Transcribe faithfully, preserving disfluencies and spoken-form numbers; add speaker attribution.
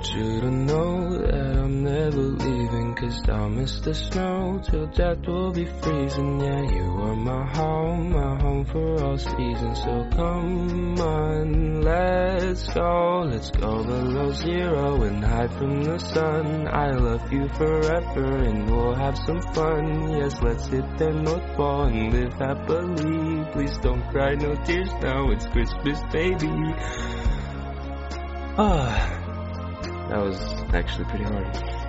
Speaker 1: want you to know that I'm never leaving, 'cause I'll miss the snow till death will be freezing. Yeah, you are my home, my home for all seasons. So come on, let's go. Let's go below zero and hide from the sun. I love you forever and we'll have some fun. Yes, let's hit the North Pole and live happily. Please don't cry, no tears now, it's Christmas, baby. Ah, that was actually pretty hard.